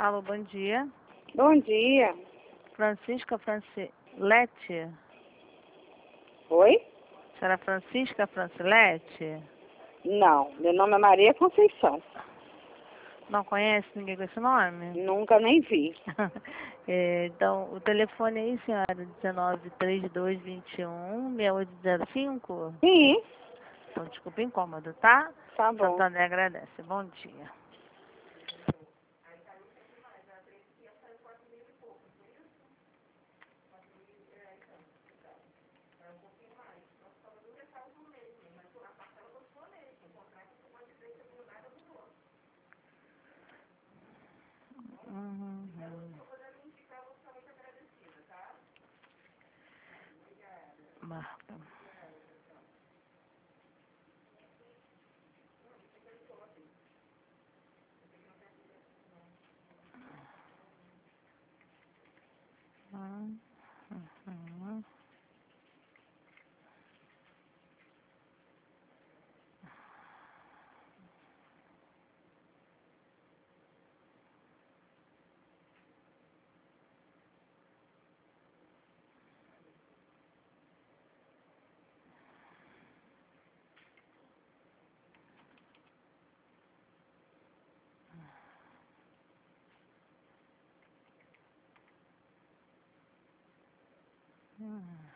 Alô, bom dia. Bom dia. Francisca Francilete? Oi? Será Francisca Francilete? Não, meu nome é Maria Conceição. Não conhece ninguém com esse nome? Nunca nem vi. Então, o telefone aí, senhora, 193221-6805? Sim, Então, desculpa o incômodo, tá? tá bom. Santo André agradece. Bom dia. Uhum. Marta. Uhum. Uhum.